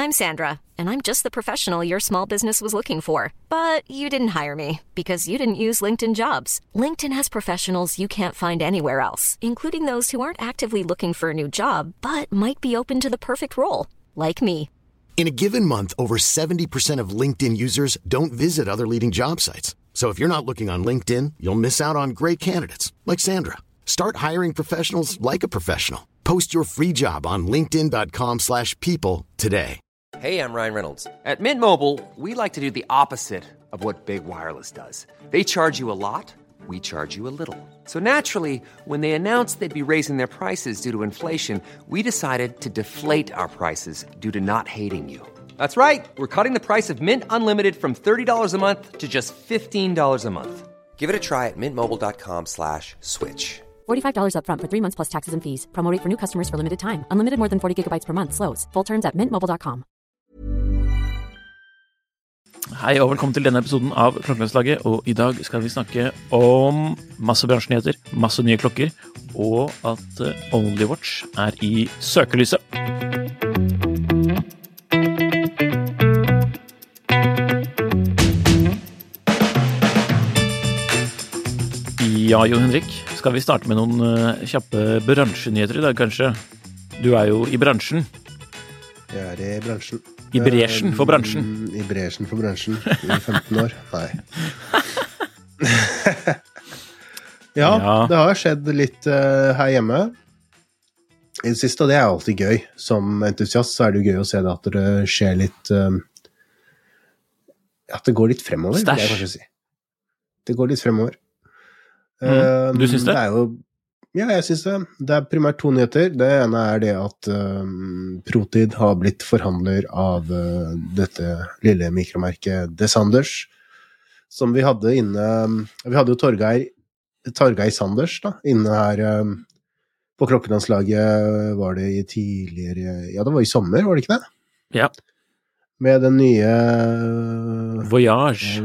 I'm Sandra, and I'm just the professional your small business was looking for. But you didn't hire me because you didn't use LinkedIn Jobs. LinkedIn has professionals you can't find anywhere else, including those who aren't actively looking for a new job, but might be open to the perfect role, like me. In a given month, over 70% of LinkedIn users don't visit other leading job sites. So if you're not looking on LinkedIn, you'll miss out on great candidates like Sandra. Start hiring professionals like a professional. Post your free job on linkedin.com/people today. Hey, I'm Ryan Reynolds. At Mint Mobile, we like to do the opposite of what Big Wireless does. They charge you a lot, we charge you a little. So naturally, when they announced they'd be raising their prices due to inflation, we decided to deflate our prices due to not hating you. That's right. We're cutting the price of Mint Unlimited from $30 a month to just $15 a month. Give it a try at mintmobile.com/switch. $45 up front for 3 months plus taxes and fees. Promo rate for new customers for limited time. Unlimited more than 40 gigabytes per month. Slows full terms at mintmobile.com. Hei og velkommen til denne episoden av Klokkelandslaget, og I dag skal vi snakke om masse bransjenyheter, masse nye klokker, og at OnlyWatch I søkelyset. Ja, Jon Henrik, skal vi starte med noen kjappe bransjenyheter I dag, kanskje? Du jo I bransjen. Jeg I bransjen. I bresjen for bransjen. I bresjen for bransjen. I 15 år. Nei. ja, det har skjedd litt her hjemme. I det siste, og det alltid gøy. Som entusiast så det jo gøy å se det at det skjer litt at det går litt fremover, vil jeg kanskje si. Det går litt fremover. Du synes det? Det jo Ja, jeg synes det. Det primært 2 nyheter. Det ene det at ProTid har blitt forhandler av dette lille mikromerket Desanders, som vi hadde inne. Vi hadde jo Torgeir Sanders da, inne her på Klokkelandslaget. Var det I tidligere... Ja, det var I sommer, var det ikke det? Ja. Med den nye... Voyage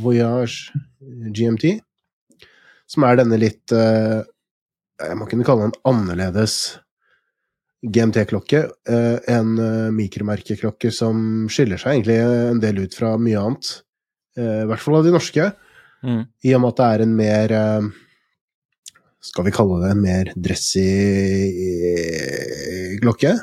GMT, som denne litt... man kunne kalle den annerledes GMT-klokke, en mikromerkeklokke som skiller seg egentlig en del ut fra mye annet, I hvert fall av de norske, I og med at det en mer, skal vi kalle det en mer dressy klokke,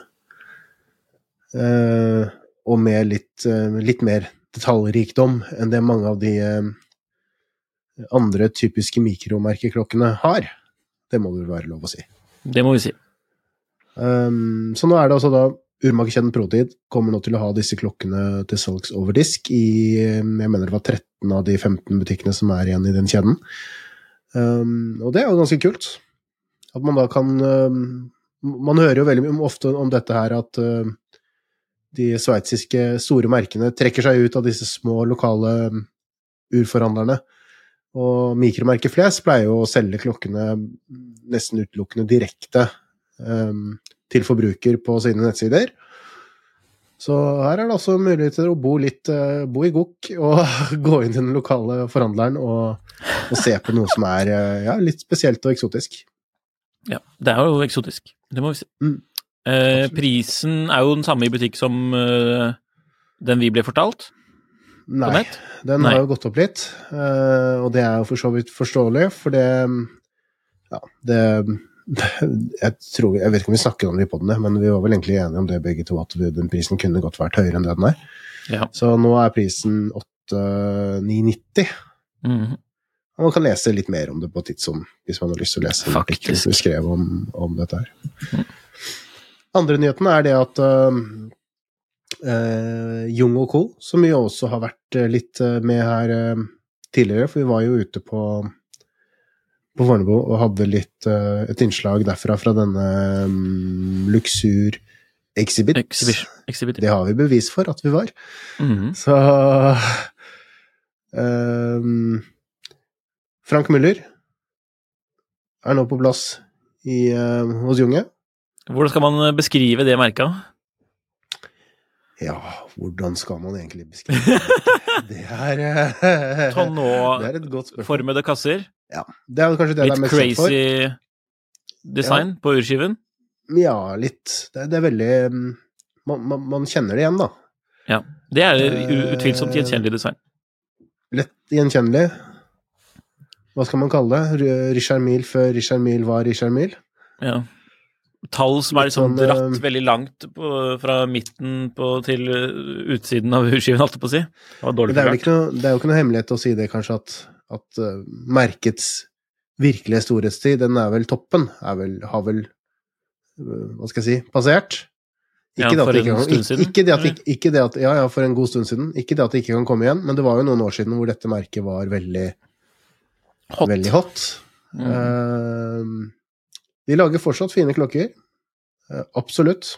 og med litt mer detaljrikdom enn det mange av de andre typiske mikromerkeklokkene har. Det må det være lov å si. Det må vi si. Så nå det altså da urmakerkjeden ProTid kommer nå til å ha disse klokkene til salgs over disk jeg mener det var 13 av de 15 butikkene som igjen I den kjeden. Og det jo ganske kult. At man da kan... Man hører jo veldig ofte om dette her at de sveitsiske store merkene trekker seg ut av disse små lokale urforhandlerne. Og mikromerket flest pleier jo å selge klokkene nesten utelukkende direkte til forbruker på sine nettsider. Så her det altså muligheter å bo I gokk og gå inn til den lokale forhandleren og se på noe som ja, litt spesielt og eksotisk. Ja, det jo eksotisk. Det må vi si. Prisen jo den samme I butikk som den vi ble fortalt. Nei, den har jo gått opp litt, og det jo for så vidt forståelig, for det, ja, jeg vet ikke om vi snakker om det I podden, men vi var vel egentlig enige om det begge to, at den prisen kunne godt vært høyere enn det den Ja. Så nå prisen 8,990. Og man kan lese litt mer om det på Tidsom, hvis man har lyst til å lese en artikkel som vi skrev om dette her. Andre nyheten det at Jung & Co, som vi også har vært litt med her tidligere, for vi var jo ute på Fornebu og hadde litt et innslag derfra fra denne Luxur Exhibit. Det har vi bevis for at vi var. Så Frank Müller nå på plass hos Junge. Hvordan skal man beskrive det merket? Ja, hvordan skal man egentlig beskrive det? Det et godt spørsmål. Formede kasser? Ja, det kanskje det litt mest kjent for. Litt crazy design på urskiven? Ja, litt. Det veldig... Man kjenner det igjen, da. Ja, det utvilsomt gjenkjennelig design. Lett gjenkjennelig. Hva skal man kalle det? Richard Mille før Richard Mille var Richard Mille. Ja. Tall som er liksom Litt dratt veldig langt fra midten til utsiden av skiven, alt på å si. Det var dårlig forklart. Det er jo ikke noe hemmelighet å si det, kanskje, at merkets virkelige storhetstid, den er vel toppen, har vel, hva skal jeg si, passert. Ikke for en stund siden? Ja, for en god stund siden. Ikke det at det ikke kan komme igjen, men det var jo noen år siden hvor dette merket var veldig hot. De lager fortsatt fine klokker. Absolutt.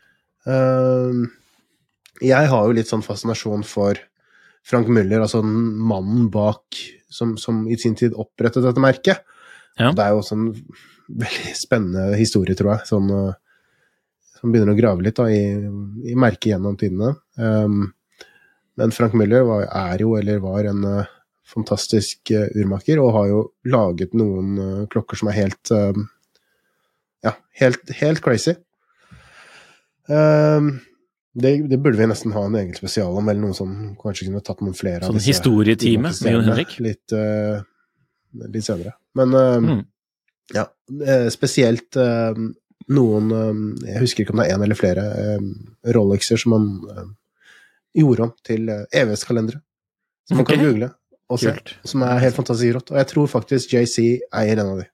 Jeg har jo litt sånn fascinasjon for Frank Müller, altså mannen bak som i sin tid opprettet dette merket. Ja. Det er jo sånn veldig spennende historie, tror jeg, som begynner å grave litt da, i merket gjennom tidene. Men Frank Müller var en fantastisk urmaker, og har jo laget noen klokker som er helt crazy. Det burde vi nesten ha en egen spesial om, eller noen som kanskje kunne tatt noen flere av sånn disse historietime med Jon Henrik? Litt senere. Men spesielt noen, jeg husker ikke om det er en eller flere Rolexer som man gjorde om til EVS-kalendere, som man kan google og se, som er helt fantastisk rått. Og jeg tror faktisk JC eier en av de.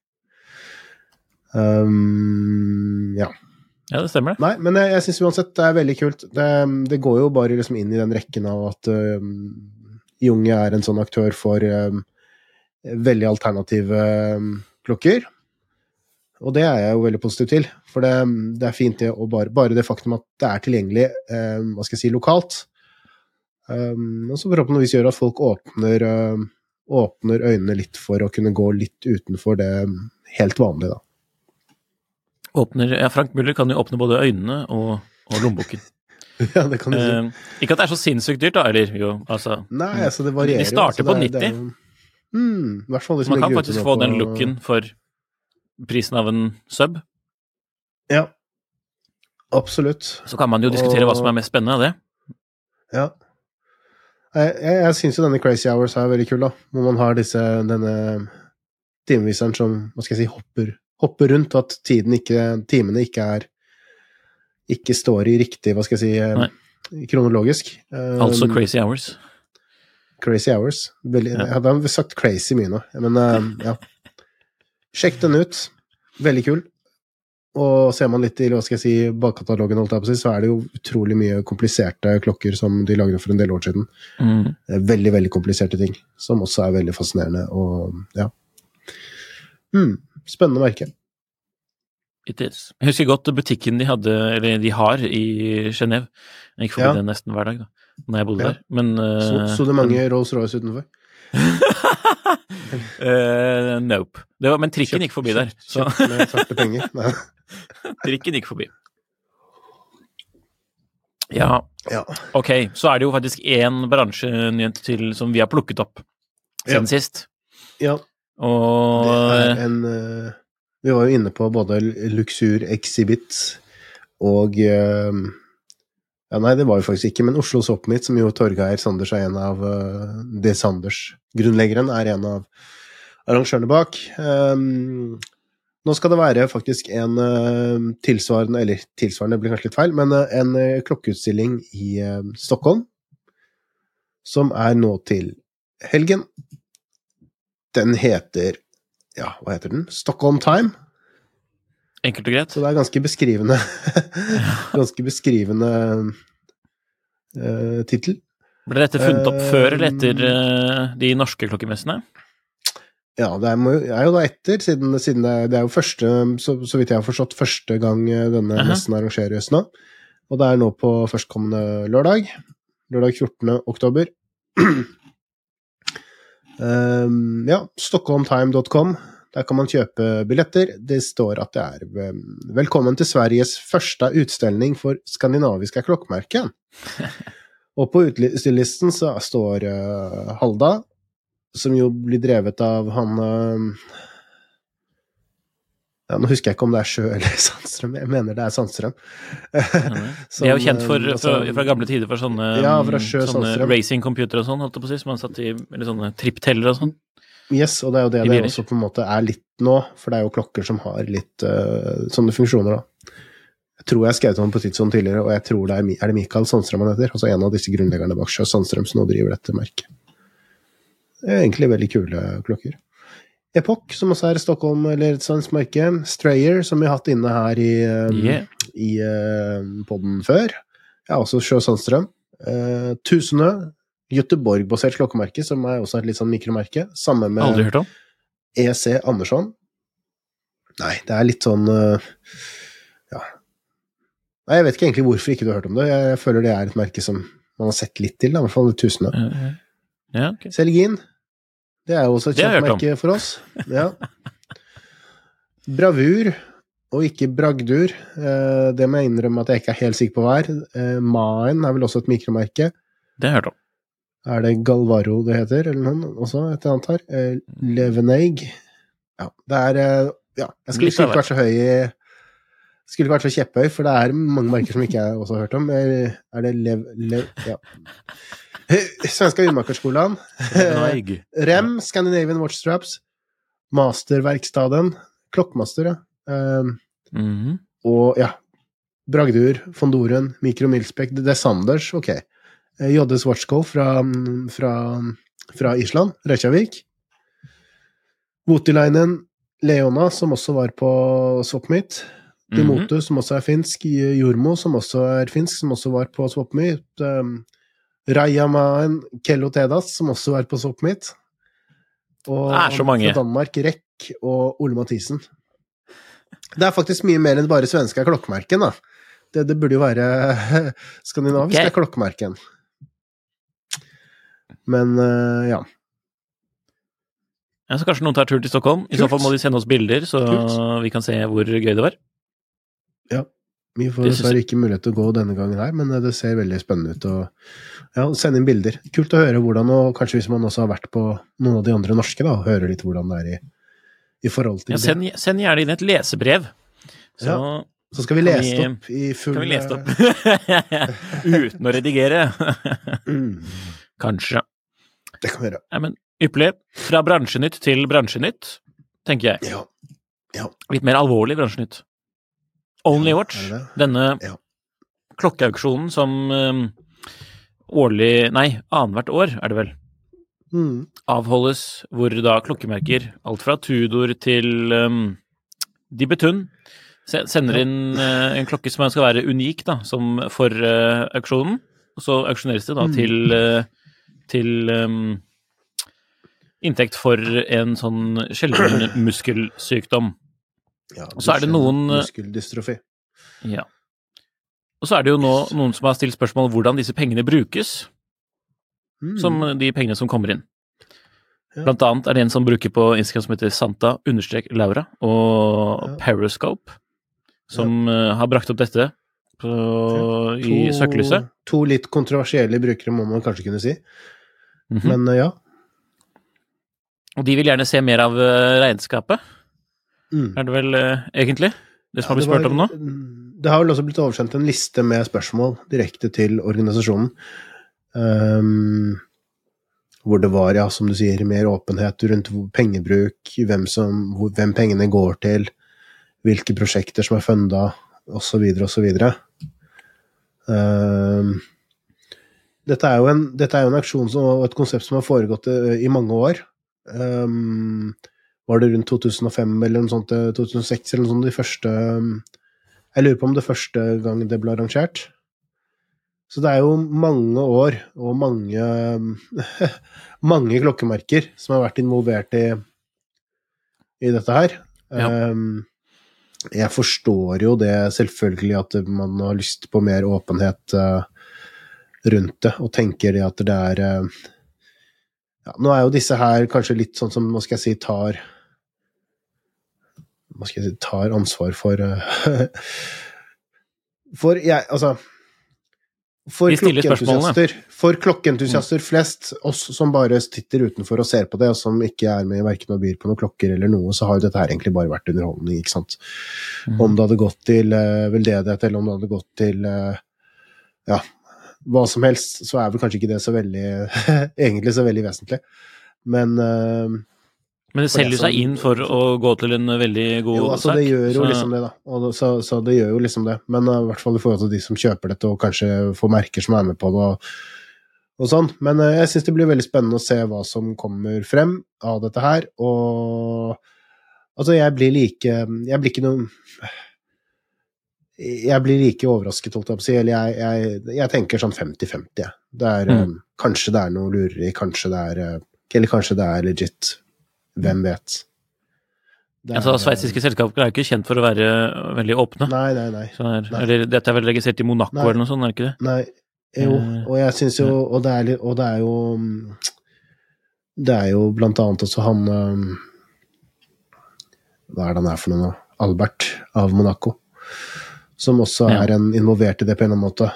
Ja, det stemmer det. Nei, men jeg synes uansett det er veldig kult. Det går jo bare liksom inn i den rekken av at Junge er en sånn aktør for veldig alternative klokker. Og det er jeg jo veldig positiv til, for det er fint det, og bare det faktum at det er tilgjengelig, hva skal jeg si, lokalt. Og så forhåpentligvis gjør at folk åpner øynene litt for å kunne gå litt utenfor det helt vanlige da. Frank Müller kan jo åpne både øynene og lommeboken. Ja, det kan du si. Ikke at det er så sinnssykt dyrt da, eller jo, altså. Nei, altså det varierer. De starter på 90. I hvert fall man kan faktisk få den looken for prisen av en sub. Ja, absolutt. Så kan man jo diskutere hva som er mest spennende av det. Ja. Jeg synes jo denne Crazy Hours er veldig kul da, hvor man har denne timeviseren som, hva skal jeg si, hopper rundt, at timene ikke står i riktig, hva skal jeg si, kronologisk. Altså Crazy Hours. Crazy Hours. Jeg hadde sagt crazy mye nå, men ja. Sjekk den ut. Veldig kul. Og ser man litt i, hva skal jeg si, bakkatalogen, så er det jo utrolig mye kompliserte klokker som de lagde for en del år siden. Veldig, veldig kompliserte ting, som også er veldig fascinerende, og ja. Spennende merke. It is. Jeg husker godt butikken de har i Genève. Jeg gikk forbi den nesten hver dag da, når jeg bodde der. Men, så det mange Rolls Royce utenfor? Nope. Men trikken gikk forbi der. Kjøpt med svarte penger. Trikken gikk forbi. Ja. Ok, så er det jo faktisk en bransjenyhet til som vi har plukket opp siden sist. Ja. Og det er vi var jo inne på både Luxur Exhibit og nei, det var jo faktisk ikke, men Oslo Swapmeet, som jo Torgeir Sanders er en av det Sanders grunnleggeren, er en av arrangørene bak. Nå skal det være faktisk en tilsvarende blir kanskje litt feil, men en klokkeutstilling i Stockholm, som er nå til helgen. Den heter, hva heter den? Stockholm Time. Enkelt og greit. Så det er ganske beskrivende titel. Ble dette funnet opp før eller etter de norske klokkemessene? Ja, det er jo da etter, siden det er jo første, så vidt jeg har forstått, første gang denne messen arrangeres nå. Og det er nå på førstkommende lørdag 14. oktober. Stockholmtime.com. Der kan man kjøpe billetter. Det står at det er velkommen til Sveriges første utstilling for skandinaviske klokkmerker. Og på utstillingslisten så står Halda, som jo blir drevet av han Ja, nå husker jeg ikke om det Sjø eller Sandstrøm. Jeg mener det Sandstrøm. De jo kjent fra gamle tider for sånne, fra Sjø, sånne racing-computer og sånn, holdt jeg på å si, som man satt i, eller sånne trippteller og sånn. Yes, og det jo det også på en måte litt nå, for det jo klokker som har litt sånne funksjoner da. Jeg tror jeg skrev om på Tidsson tidligere, og jeg tror det det Mikael Sandstrøm han heter, altså en av disse grunnleggerne bak Sjø Sandstrøm som nå driver dette merket. Det egentlig veldig kule klokker. Epoch, som også Stockholm, eller et svensk merke. Strayer, som vi har hatt inne her i podden før. Ja, også Sjø Sandstrøm. Tusenø, Göteborg-basert klokkemerke, som også et litt sånn mikromerke. Samme med Aldri hørt om. EC Andersson. Nei, det litt sånn ja. Nei, jeg vet ikke egentlig hvorfor ikke du har hørt om det. Jeg føler det et merke som man har sett litt til, da, i hvert fall Tusenø. Ja, okay. Celgin. Det jo også et kjent merke for oss. Ja. Bravur, og ikke Bragdur. Det må jeg innrømme at jeg ikke helt sikker på hva Maen vel også et mikromerke. Det har jeg hørt om. Det Galvaro det heter, eller noen også, et annet her. Leveneig. Ja, det ja, jeg skulle ikke vært så høy skulle ikke vært så kjepphøy, for det mange merker som ikke jeg også har hørt om. Det ja. Svenska urmakerskolan. Rem, Scandinavian Watch Straps. Masterverkstaden. Klokkmaster, ja. Og ja, Bragdur, Fondoren, Mikro Milspec, det Sanders, ok. JS Watchco fra Island, Reykjavik. Voutilainen, Leona, som også var på Swapmeet. Dimotu, som også finsk. Jormo, som også finsk, som også var på Swapmeet. Rajamaen, Kello Tedas, som også var på Swapmeet. Og så mange. Fra Danmark, Rekk og Ole Mathisen. Det faktisk mye mer enn bare svenske klokkemerken, da. Det burde jo være skandinaviske klokkemerken. Men, ja. Ja, så kanskje noen tar tur til Stockholm. I så fall må de sende oss bilder, så vi kan se hvor gøy det var. Ja, vi får dessverre ikke mulighet til å gå denne gangen her, men det ser veldig spennende ut. Og, ja, sende inn bilder. Kult å høre hvordan, og kanskje hvis man også har vært på noen av de andre norske, da, høre litt hvordan det i forhold til det. Send gjerne inn et lesebrev. Så skal vi lese det opp i full... Kan vi lese det opp? Uten å redigere. Kanskje. Det kan vi gjøre. Ja, men ypperlig. Fra bransjenytt til bransjenytt, tenker jeg. Ja. Litt mer alvorlig bransjenytt. Only Watch, denne klokkeauksjonen som annethvert år det vel, avholdes, hvor da klokkemerker, alt fra Tudor til Dibetun, sender inn en klokke som skal være unik da, som for auksjonen, og så auksjoneres det da til inntekt for en sånn sjelden muskelsykdom. Ja, så det noen muskeldystrofi. Ja. Og så det jo nå noen som har stilt spørsmål hvordan disse pengene brukes, som de pengene som kommer inn. Blant annet det en som bruker på Instagram som heter Santa_Laura og Periscope, som har brakt opp dette i søkelyset. To litt kontroversielle brukere må man kanskje kunne si. Men ja. Og de vil gjerne se mer av regnskapet. Det vel egentlig det som har blitt spurt om nå? Det har vel også blitt oversendt en liste med spørsmål direkte til organisasjonen, hvor det var, ja, som du sier, mer åpenhet rundt pengebruk, hvem pengene går til, hvilke prosjekter som fundet, og så videre, og så videre. Dette jo en aksjon og et konsept som har foregått i mange år. Var det rundt 2005 eller noe sånt, 2006 eller noe sånt, de første, jeg lurer på om det første gang det ble arrangert. Så det jo mange år og mange klokkemerker som har vært involvert i dette her. Ja. Jeg forstår jo det selvfølgelig at man har lyst på mer åpenhet rundt det, og tenker det at det ja, nå jo disse her kanskje litt sånn som, hva skal jeg si, tar ansvar for for jeg, altså For De stiller klokkeentusiaster flest, oss som bare sitter utenfor og ser på det, og som ikke med hverken og byr på noen klokker eller noe, så har jo dette her egentlig bare vært underholdning, ikke sant? Om det hadde gått til veldedighet, eller om det hadde gått til hva som helst, så vel kanskje ikke det så veldig egentlig så veldig vesentlig. Men det selger seg inn for å gå til en veldig god sak. Altså det gjør jo liksom det da, så det gjør jo liksom det, men I hvert fall I forhold til de som kjøper dette, og kanskje får merker som med på det, og sånn. Men jeg synes det blir veldig spennende å se hva som kommer frem av dette her, og altså jeg blir like overrasket, holdt jeg på å si, eller jeg tenker sånn 50-50, kanskje det noe lureri, eller kanskje det legit. Hvem vet? Altså, sveitsiske selskaper ikke kjent for å være veldig åpne. Nei. Eller dette vel registrert I Monaco eller noe sånt, det ikke det? Nei, jo, og jeg synes jo, og det jo blant annet også han, hva det han for noe nå? Albert av Monaco, som også involvert I det på en eller annen måte.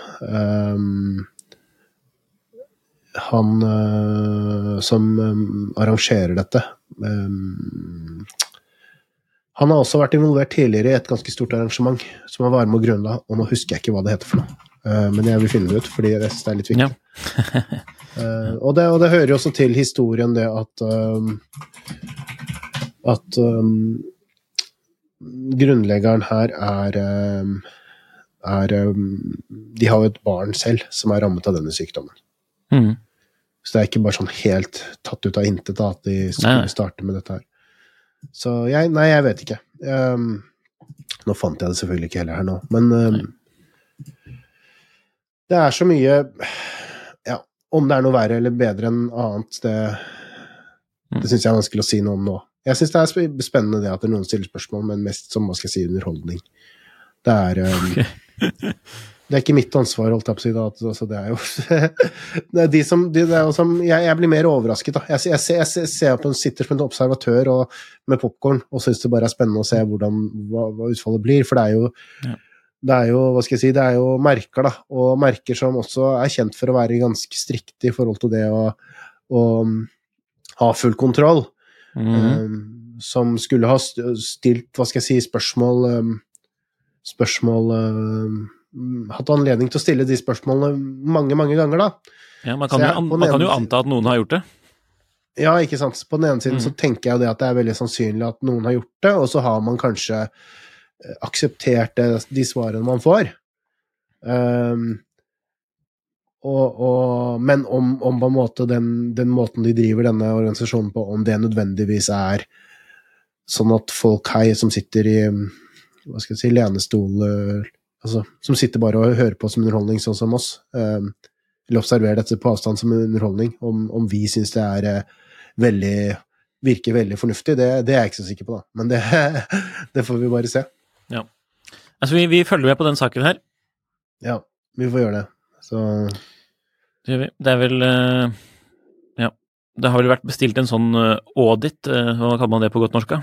Han som arrangerer dette, han har også vært involvert tidligere I et ganske stort arrangement som han var med å grunnla, og nå husker jeg ikke hva det heter for noe, men jeg vil finne det ut fordi det litt viktig. Og det hører jo også til historien det at grunnleggeren her de har jo et barn selv som rammet av denne sykdommen. Så det ikke bare sånn helt tatt ut av intet at de skulle starte med dette her. Så jeg vet ikke. Nå fant jeg det selvfølgelig ikke heller her nå, men det så mye, om det noe verre eller bedre enn annet, det synes jeg vanskelig å si noe om nå. Jeg synes det spennende det at noen stiller spørsmål, men mest som, hva skal jeg si, underholdning. Det ikke mitt ansvar, holdt jeg på å si da, altså det jo jeg blir mer overrasket da. Jeg ser på en sitter som en observatør og, med popcorn, og synes det bare spennende å se hva utfallet blir, for det jo, hva skal jeg si, det jo merker da, og merker som også kjent for å være ganske strikte I forhold til det å ha full kontroll, som skulle ha stilt, hva skal jeg si, spørsmål hatt anledning til å stille de spørsmålene mange ganger da. Ja, man kan jo anta at noen har gjort det. Ja, ikke sant. På den ene siden så tenker jeg det at det veldig sannsynlig at noen har gjort det, og så har man kanskje akseptert de svarene man får. Men om på en måte den måten de driver denne organisasjonen på, om det nødvendigvis sånn at folk som sitter I, hva skal jeg si, lenestol, altså, som sitter bare og hører på som underholdning, sånn som oss, eller observerer dette på avstand som underholdning, om vi synes det virker veldig fornuftig, det jeg ikke så sikker på da, men det får vi bare se. Ja. Altså, vi følger med på den saken her. Ja, vi får gjøre det. Så det vel, det har vel vært bestilt en sånn audit, hva kaller man det på godt norsk?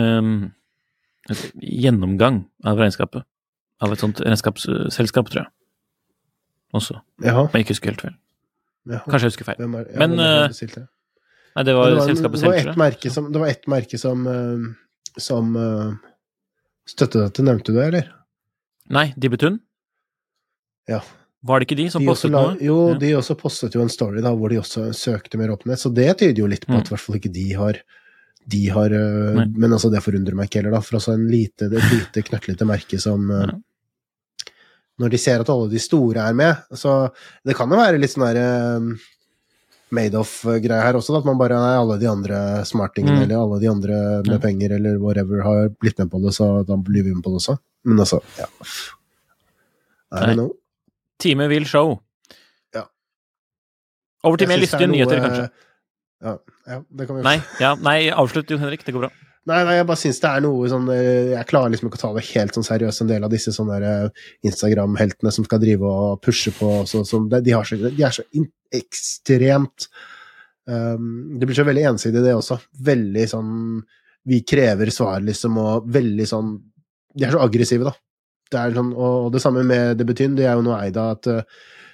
Gjennomgang av regnskapet. Av et sånt regnskapsselskap, tror jeg. Også. Jaha. Men jeg ikke husker helt feil. Jaha. Kanskje jeg husker feil. Men, nei, det var selskapet selv, tror jeg. Det var ett merke som støttet dette, nevnte du det, eller? Nei, Dibutun. Ja. Var det ikke de som postet noe? Jo, de også postet jo en story da, hvor de også søkte mer åpenhet, så det tyder jo litt på at I hvert fall ikke de har men altså det forundrer meg ikke heller da, for altså et lite knøttlite merke som når de ser at alle de store med, så det kan jo være litt sånn der made-off-greie her også, at man bare alle de andre smartingene, eller alle de andre med penger, eller whatever, har blitt med på det, så da blir vi med på det også. Men altså, I don't know. Time vil show. Ja. Over til mer lystige nyheter, kanskje. Ja, det kan vi gjøre. Nei, avslutt, Jon Henrik, det går bra. Nei, jeg bare synes det noe sånn, jeg klarer liksom ikke å ta det helt sånn seriøst, en del av disse sånne Instagram-heltene som skal drive og pushe på, de så ekstremt, det blir så veldig ensidig det også, veldig sånn, vi krever svar liksom, og veldig sånn, de så aggressive da, det sånn, og det samme med Debutyn, det jo noe eid av at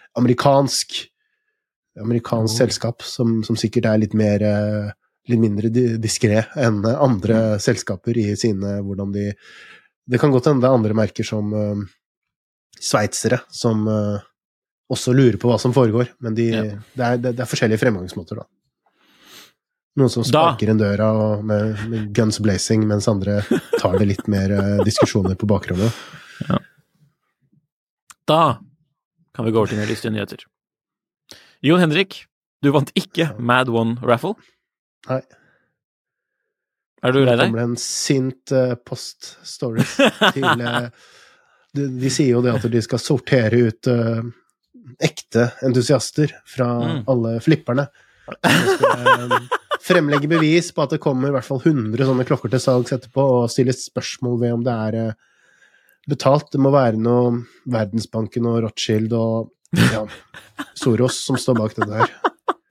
amerikansk selskap som sikkert litt mindre diskret enn andre selskaper i sine, hvordan det kan godt hende det andre merker som sveitsere, som også lurer på hva som foregår, men det er forskjellige fremgangsmåter da. Noen som sparker en døra med guns blazing, mens andre tar det litt mer diskusjoner på bakrommet. Ja. Da kan vi gå over til en liste nyheter. Jon Henrik, du vant ikke Mad One Raffle. Nei. Er du lei deg? Det kommer en sint post-stories til... De sier jo det at de skal sortere ut ekte entusiaster fra alle flipperne. De skal fremlegge bevis på at det kommer i hvert fall 100 sånne klokker til salgs etterpå, og stille spørsmål ved om det betalt. Det må være noe Verdensbanken og Rothschild og Soros som står bak dette her.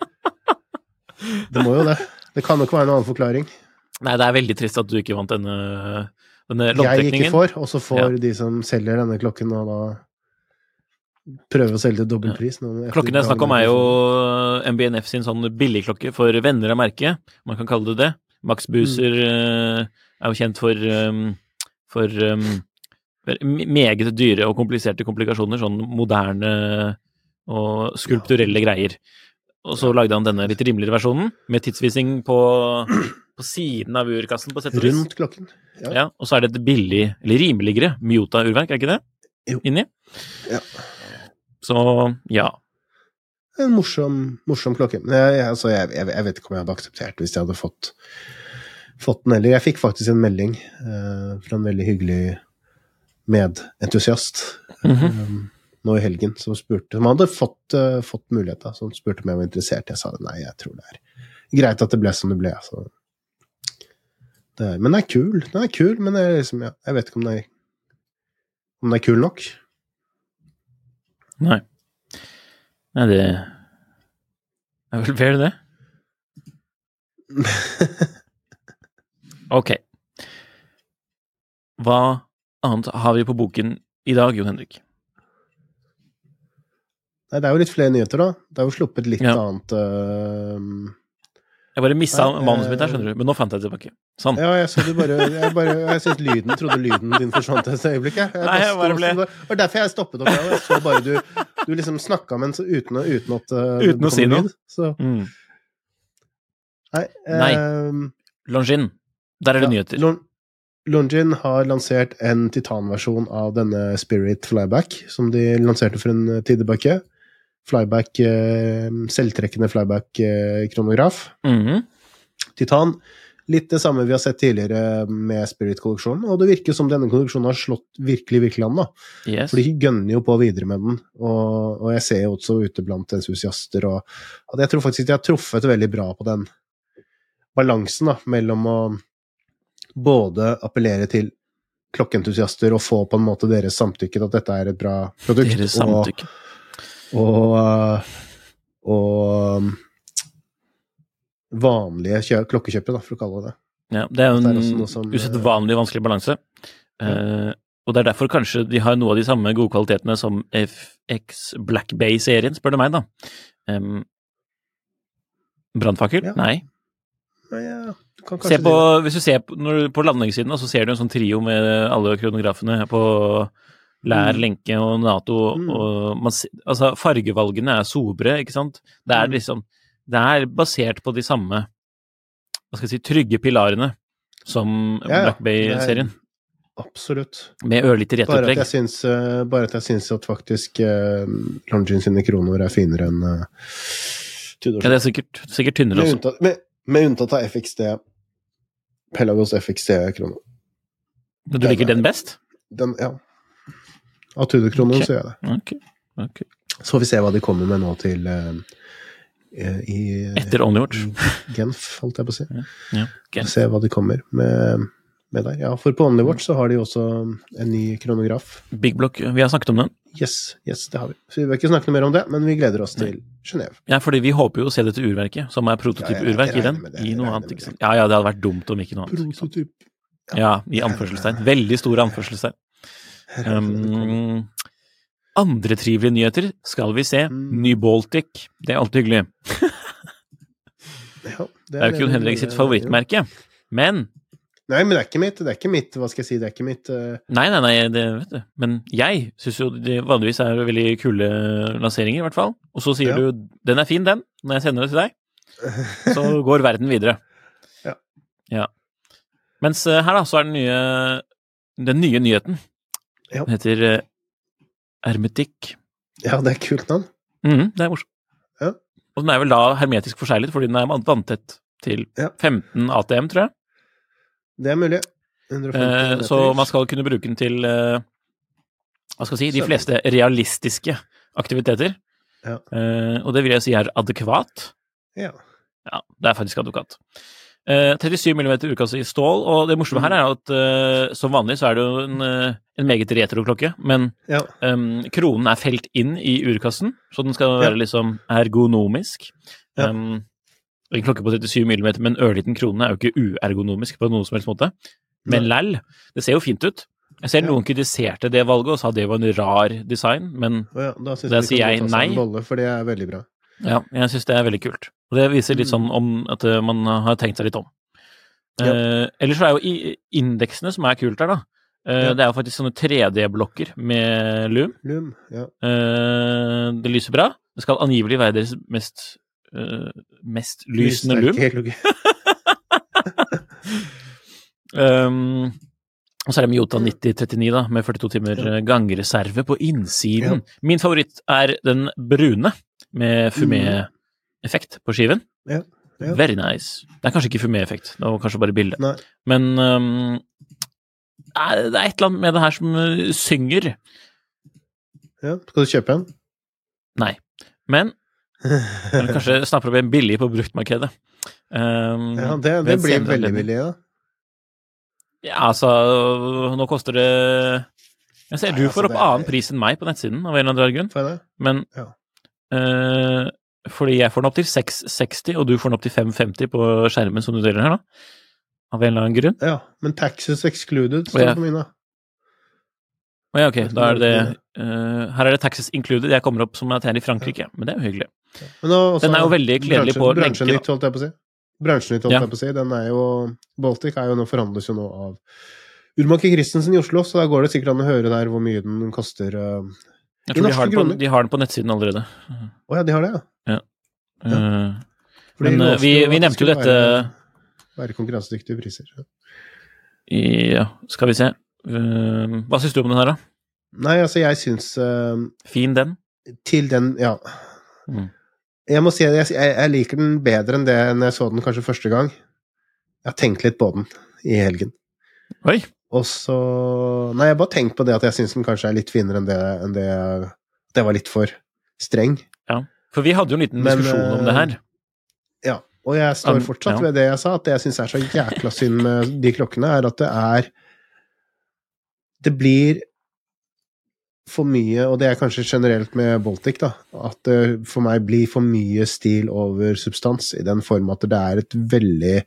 Det må jo det. Det kan nok være noen annen forklaring. Nei, det er veldig trist at du ikke vant denne loddtrekningen. Jeg ikke får, og så får de som selger denne klokken og da prøve å selge til dobbeltpris. Klokken jeg snakker om er jo MBNF sin sånn billigklokke for venner av merket, man kan kalle det det. Max Buser er jo kjent for meget dyre og kompliserte komplikasjoner, sånn moderne og skulpturelle greier. Og så lagde han denne litt rimeligere versjonen, med tidsvisning på siden av urkassen på sett og vis. Rundt klokken. Ja, og så er det et billig, eller rimeligere Miyota-urverk, er ikke det? Jo. Inni? Ja. Så, ja. En morsom klokke. Men jeg vet ikke om jeg hadde akseptert hvis jeg hadde fått den, eller jeg fikk faktisk en melding fra en veldig hyggelig medentusiast nå i helgen, som hadde fått mulighet da, som spurte om jeg var interessert. Jeg sa det, nei, jeg tror det greit at det ble som det ble. Så. Men den er kul, men jeg vet ikke om den er kul nok. Nei, det er vel fair det. Ok. Hva annet har vi på boken i dag, Jon Henrik? Nei, det er jo litt flere nyheter da. Det er jo sluppet litt annet... Jeg bare misset manuset mitt her, skjønner du, men nå fant jeg det tilbake. Sånn. Ja, jeg så du jeg synes trodde lyden din forsvant et øyeblikk. Nei, jeg bare ble... Det var derfor jeg stoppet opp, jeg så bare du liksom snakket mens uten å si noe. Så. Nei. Longines, der er det nyheter. Longines har lansert en titanversjon av denne Spirit Flyback, som de lanserte for en tid tilbake. Flyback, selvtrekkende Flyback-kronograf. Titan. Litt det samme vi har sett tidligere med Spirit-kolleksjonen, og det virker som denne kolleksjonen har slått virkelig an da. Yes. For de gønner jo på videre med den, og jeg ser jo også ute blant entusiaster, og jeg tror faktisk de har truffet veldig bra på den balansen da, mellom å både appellere til klokkeentusiaster og få på en måte deres samtykke at dette er et bra produkt. Deres samtykke. Og vanlige klokkekjøpere, da, for å kalle det. Ja, det er jo en usedvanlig vanskelig balanse. Og det er derfor kanskje de har noe av de samme gode kvalitetene som FX Black Bay-serien, spør du meg da. Brandfakkel? Ja. Nei. Ja, hvis du ser på landingssiden, så ser du en sånn trio med alle kronografene på Lær, Lenke og NATO, og altså fargevalgene er sobre, ikke sant? Det er basert på de samme, hva skal jeg si, trygge pilarene som Black Bay-serien. Absolutt. Med ørlite retoppreg. Bare at jeg synes at faktisk Longines sine kroner er finere enn Tudor. Ja, det er sikkert tynnere også. Med unntatt av FXD, Pelagos FXD-kroner. Du liker den best? Ja. Av Tudor-kroner så gjør jeg det. Ok. Så får vi se hva de kommer med nå til etter Onlywatch. Genf, holdt jeg på å si. Ja, Genf. Se hva de kommer med der. Ja, for på Onlywatch så har de også en ny kronograf. Big Block, vi har snakket om den. Yes, det har vi. Så vi vil ikke snakke noe mer om det, men vi gleder oss til Genève. Ja, fordi vi håper jo å se dette urverket, som er prototyp-urverk i den. I noe annet, ikke sant? Ja, det hadde vært dumt om ikke noe annet. Prototyp. Ja, i anførselstegn. Veldig store anførselstegn. andre trivelige nyheter skal vi se. Ny Baltic. Det alltid hyggelig. Ja, det jo ikke Jon Henrik sitt favorittmerke. Men... Nei, men det er ikke mitt, hva skal jeg si, det er ikke mitt... Nei, det vet du. Men jeg synes jo det vanligvis veldig kule lanseringer, i hvert fall. Og så sier du, den fin, den, når jeg sender det til deg. Så går verden videre. Ja. Mens her da, så den nye nyheten. Den heter Hermetikk. Ja, det kult navn. Det morsomt. Ja. Og den vel da hermetisk forseglet, fordi den vanntett til 15 ATM, tror jeg. Det mulig. Så man skal kunne bruke den til, hva skal jeg si, de fleste realistiske aktiviteter. Og det vil jeg si adekvat. Ja, det faktisk adekvat. 37 mm urkasse i stål, og det morsomme her at som vanlig så det jo en meget retro-klokke, men kronen felt inn i urkassen, så den skal være liksom ergonomisk. En klokke på 37 mm med en ørliten krone jo ikke uergonomisk på noen som helst måte. Men lell, det ser jo fint ut. Jeg ser noen kritiserte det valget og sa det var en rar design, men da sier jeg nei. For det veldig bra. Ja, jeg synes det veldig kult. Og det viser litt sånn om at man har tenkt seg litt om. Ellers så jo indeksene som kult her da. Det jo faktisk sånne 3D-blokker med lum. Det lyser bra. Det skal angivelig være deres mest lysende lum. Og så det Miyota 9039 da, med 42 timer gangreserve på innsiden. Min favoritt den brune, med fumé-effekt på skiven. Very nice. Det kanskje ikke fumé-effekt, det var kanskje bare bildet. Men det et eller annet med det her som synger. Ja, skal du kjøpe en? Nei, men eller kanskje snapper opp en billig på bruktmarkedet. Det blir veldig billig, da. Ja, altså, nå koster det... Jeg ser, du får opp annen pris enn meg på nettsiden, av en eller annen grunn. Får jeg det? Men, fordi jeg får den opp til 660, og du får den opp til 550 på skjermen som du deler her, da. Av en eller annen grunn. Ja, men taxes excluded, står det på min, da. Ok, da det... her det taxes included, jeg kommer opp som jeg tjener i Frankrike, men det jo hyggelig. Den jo veldig kledelig på lenke. Bransjenytt, holdt jeg på å si. Den jo... Baltic jo nå forhandles jo nå av Urmaker Christensen i Oslo, så da går det sikkert an å høre der hvor mye den koster jeg tror de har den på nettsiden allerede. Ja, de har det, ja. Men vi nevnte jo dette... Være konkurransedyktige priser. Ja, skal vi se. Hva synes du om den her, da? Nei, altså, jeg synes... fin den? Til den, ja. Jeg må si at jeg liker den bedre enn det når jeg så den kanskje første gang. Jeg har tenkt litt på den i helgen. Oi! Og så... Nei, jeg har bare tenkt på det at jeg synes den kanskje litt finere enn det var litt for streng. Ja, for vi hadde jo en liten diskusjon om det her. Ja, og jeg står fortsatt ved det jeg sa, at det jeg synes så jækla synd med de klokkene at det blir for mye, og det kanskje generelt med Baltic da, at det for meg blir for mye stil over substans, i den form at det et veldig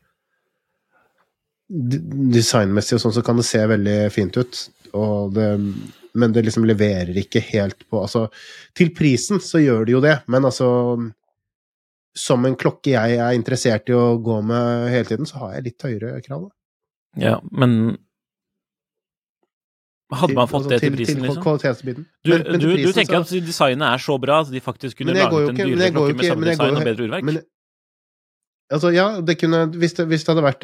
designmessig og sånn, så kan det se veldig fint ut, men det liksom leverer ikke helt på, altså, til prisen så gjør det jo det, men altså, som en klokke jeg interessert i å gå med hele tiden, så har jeg litt høyere krav. Ja, men hadde man fått det til prisen, liksom? Kvalitetsbiten. Du tenker at designet så bra at de faktisk kunne laget en dyrere klokke med samme design og bedre urverk? Altså, ja, det kunne, hvis det hadde vært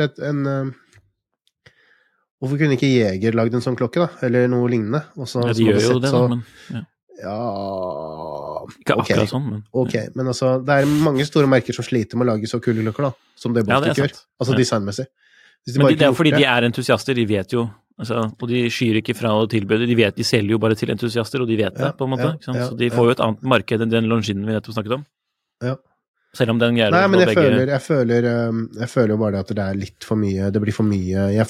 hvorfor kunne ikke Jeger lagd en sånn klokke, da? Eller noe lignende? Ja, de gjør jo det, da, men... Ja... Ikke akkurat sånn, men... Ok, men altså, det mange store merker som sliter med å lage så kule klokker, da, som det Baltic gjør. Altså designmessig. Men det fordi de entusiaster, de vet jo, altså, og de skyr ikke fra å tilby det, de selger jo bare til entusiaster, og de vet det, på en måte, ikke sant? Så de får jo et annet marked enn den Longines vi nettopp snakket om. Ja. Selv om den greier å få begge... Jeg føler jo bare at det litt for mye, det blir for mye, jeg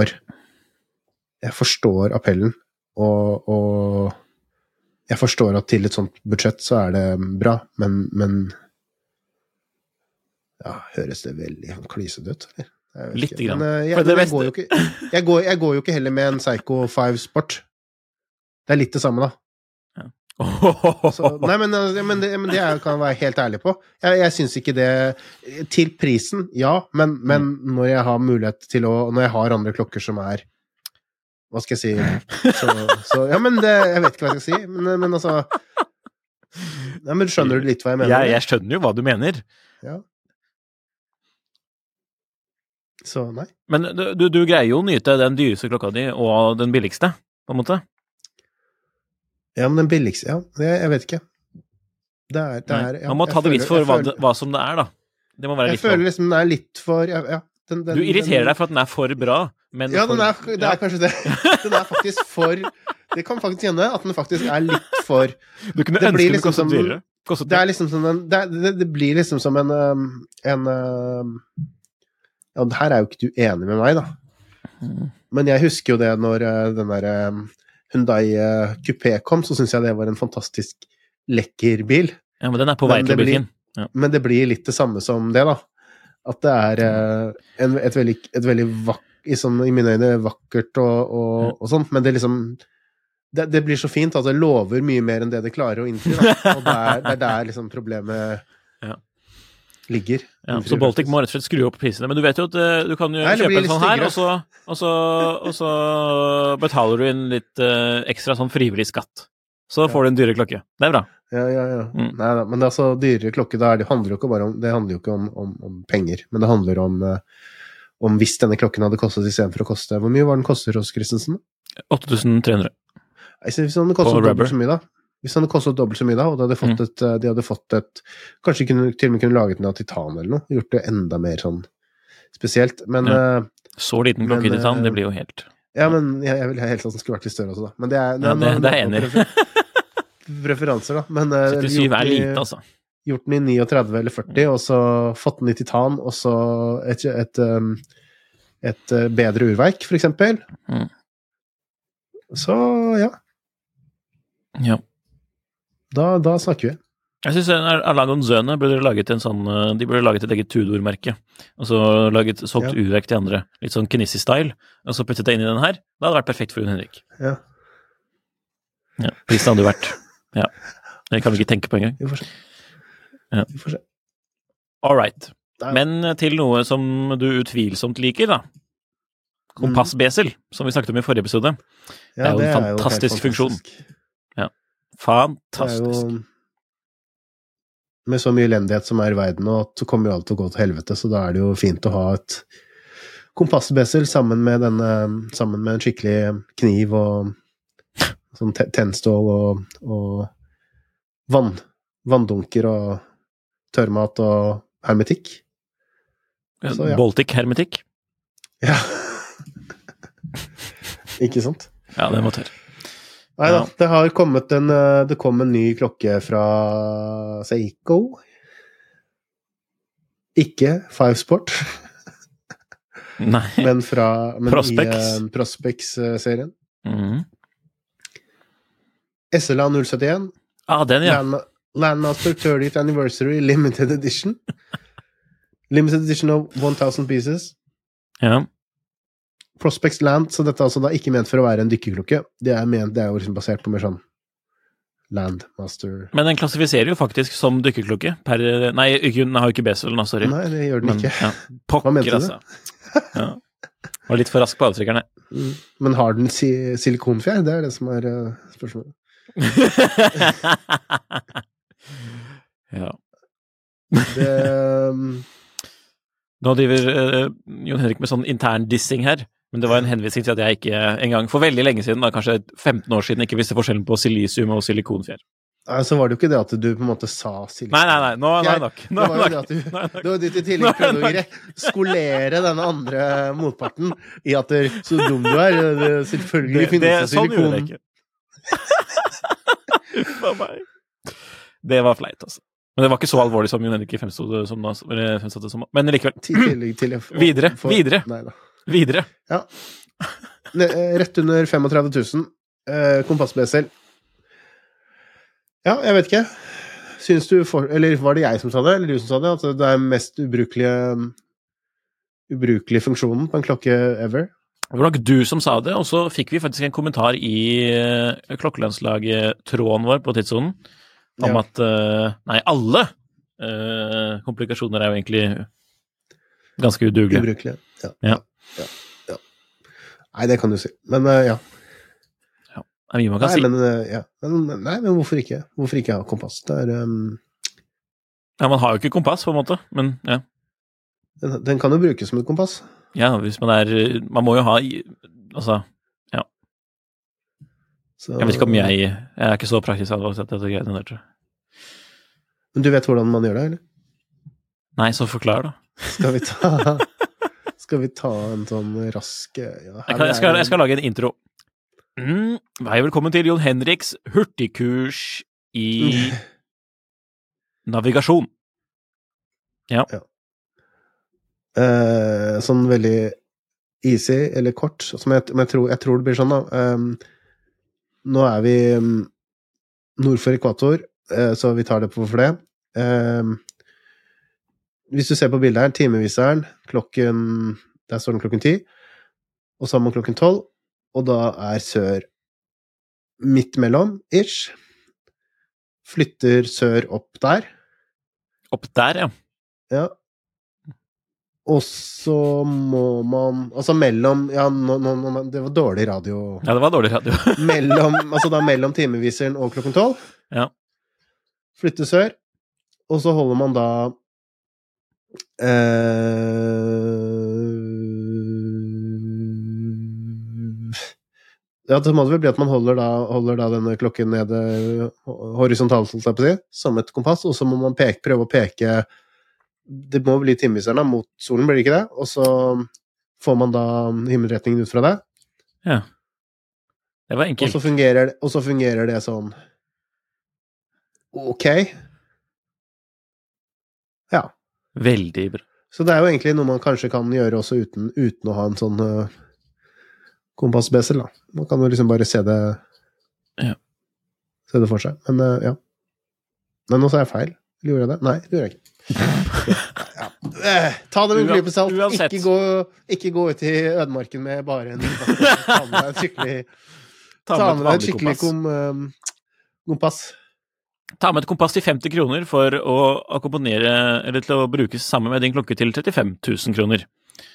forstår appellen, og jeg forstår at til et sånt budsjett så det bra, men ja, høres det veldig klysete ut, eller? Litt grann. Jeg går jo ikke heller med en Seiko 5 Sport. Det litt det samme, da. Ja. Så, nei, men det kan jeg være helt ærlig på. Jeg synes ikke det til prisen, ja, men når jeg har mulighet til når jeg har andre klokker som hva skal jeg si så ja, men jeg vet ikke hva jeg skal si, men altså nei, men skjønner du litt hva jeg mener? Jeg skjønner jo hva du mener. Ja. Så, nei. Men du greier jo å nyte den dyreste klokka di og den billigste, på en måte. Ja, men den billigste, ja, jeg vet ikke. Det er Man må ta det litt for hva som det da. Det må være litt for. Jeg føler liksom den litt for, ja. Du irriterer deg for at den for bra, men... Ja, det kanskje det. Den faktisk for... Det kan faktisk hende at den faktisk litt for... Du kunne ønske den kostet dyrere. Det liksom som det blir liksom som en ja, her jo ikke du enig med meg, da. Men jeg husker jo det når den der Hyundai Coupé kom, så synes jeg det var en fantastisk lekker bil. Ja, men den på vei til å bli fin. Ja. Men det blir litt det samme som det, da. At det et veldig i mine øyne vakkert og sånt, men det liksom det blir så fint at det lover mye mer enn det klarer å innfri, da. Og det er der liksom problemet ligger. Ja, så Baltic må rett og slett skru opp prisene, men du vet jo at du kan jo kjøpe en sånn her, og så betaler du inn litt ekstra sånn frivillig skatt. Så får du en dyre klokke. Det bra. Ja. Nei, men det altså dyrere klokke, det handler jo ikke bare om penger, men det handler om hvis denne klokken hadde kostet i stedet for å koste, hvor mye var den kostet hos Christensen? 8.300. Hvis den hadde kostet dobbelt så mye da, og de hadde fått et, kanskje til og med kunne laget den av titan eller noe, gjort det enda mer sånn spesielt, men så liten klokke i titan, det blir jo helt... Ja, men jeg vil helt at den skulle vært litt større også da, men det det enig. Preferanser da, men 77 lite, altså. Gjort den i 39 eller 40, og så fått den i titan, og så et bedre urverk, for eksempel. Så, ja. Ja. Da snakker vi. Jeg synes Alagon Zøne burde laget en sånn, de burde laget et eget Tudor-merke, og så solgt urverk til andre, litt sånn Knissi-style, og så puttet det inn i den her. Det hadde vært perfekt for Henrik. Ja. Ja, prisen hadde vært. Ja, det kan vi ikke tenke på en gang. Vi får se. Ja. Vi får se. All right. Men til noe som du utvilsomt liker, da. Kompassbesel, som vi snakket om i forrige episode. Det jo en fantastisk funksjon. Ja, fantastisk. Med så mye elendighet som i verden, og så kommer jo alt til å gå til helvete, så da det jo fint å ha et kompassbesel sammen med en skikkelig kniv og sånn tennstål og vanndunker og tørrmat og hermetikk. Så, ja. Baltic hermetikk. Ja. Ikke sant? Ja, det må tørre. Neida, det kom en ny klokke fra Seiko. Ikke Five Sport. Nei. Men Prospex. I Prospex-serien. SLA 071. Den, ja. Landmaster 30th Anniversary Limited Edition. Limited Edition of 1000 pieces. Ja. Prospex Land, så dette er altså da ikke ment for å være en dykkerklokke. Det er jo liksom basert på mer sånn Landmaster. Men den klassifiserer jo faktisk som dykkerklokke. Nei, den har jo ikke beselen, sorry. Nei, det gjør den ikke. Ja. Pokker, altså. Ja. Var litt for rask på avtrekkerne. Men har den silikonfjær? Det er det som er spørsmålet. Ja. Nå driver Jon Henrik med sånn intern dissing her, men det var en henvisning til at jeg ikke engang for veldig lenge siden, da, kanskje 15 år siden, ikke visste forskjellen på silisium og silikonfjær. Nei, så var det jo ikke det at du på en måte sa silisium. Nei, nå er det nok. Det var jo det at du i tillegg prøvde å skolere denne andre motparten i at så dum du det selvfølgelig finnes det silikon. Sånn gjorde det ikke. Uffa meg. Det var fleit, altså. Men det var ikke så alvorlig som Jon Henrik fremstod som. Men likevel. Videre. Ja. Rett under 35 000. Kompassbesel. Ja, jeg vet ikke. Synes du, eller var det jeg som sa det, eller du som sa det, at det mest ubrukelige funksjonen på en klokke ever? Det var nok du som sa det, og så fikk vi faktisk en kommentar i klokkelandslaget-tråden vår på tidssonen om at nei, alle komplikasjoner er jo egentlig ganske udugelige. Ubrukelige. Ja. Nei, det kan du si. Men ja. Det er mye man kan si. Men hvorfor ikke? Hvorfor ikke ha kompass? Det er Ja, man har jo ikke kompass på en måte, men ja. Den kan jo brukes som et kompass. Ja, hvis man må jo ha altså, ja. Så, jeg vet ikke om jeg er ikke så praktisk advart at dette greiene der, tror jeg. Men du vet hvordan man gjør det, eller? Nei, så forklar da. Skal vi ta en sånn rask jeg skal lage en intro. Hei, velkommen til Jon Henriks hurtigkurs i navigasjon. Ja. Sånn veldig easy, eller kort, som jeg tror det blir sånn da. Nå er vi nord for ekvator, så vi tar det for det. Hvis du ser på bildet her, timeviseren, der står den klokken 10, og så har man klokken 12, og da er sør midt mellom, ish. Flytter sør opp der. Opp der, ja. Ja. Og så må man, altså mellom, det var dårlig radio. Ja, det var dårlig radio. mellom timeviseren og klokken 12. Ja. Flytter sør, og så holder man da det må det vel bli at man holder da denne klokken nede horisontalt, som et kompass, og så må man prøve å peke, det må bli timeviseren da, mot solen, blir det ikke det? Og så får man da himmelretningen ut fra det. Ja. Det var enkelt. Og så fungerer det sånn ok. Ja. Veldig bra. Så det er jo egentlig noe man kanskje kan gjøre også uten å ha en sånn kompassbesel, da. Man kan jo liksom bare se det for seg. Men ja. Men nå sa jeg feil. Gjorde jeg det? Nei, det gjorde jeg ikke. Ta det med en klype salt. Ikke gå ut i ødemarken med bare ta med deg et skikkelig kompass. Ta med et kompass til 50 kroner for å akkompagnere, eller til å brukes sammen med din klokke til 35 000 kroner.